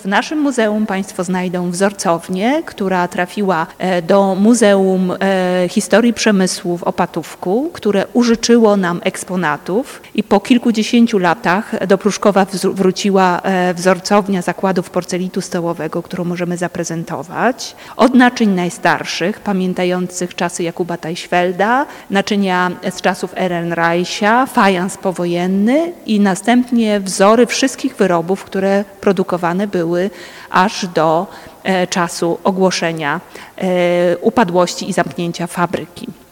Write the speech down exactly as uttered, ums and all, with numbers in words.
W naszym muzeum Państwo znajdą wzorcownię, która trafiła do Muzeum Historii Przemysłu w Opatówku, które użyczyło nam eksponatów i po kilkudziesięciu latach do Pruszkowa wróciła wzorcownia zakładów porcelitu stołowego, którą możemy zaprezentować. Od naczyń najstarszych, pamiętających czasy Jakuba Tajśfelda, naczynia z czasów Ehrenreicha, fajans powojenny i następnie wzory wszystkich wyrobów, które produkowane były aż do czasu ogłoszenia upadłości i zamknięcia fabryki.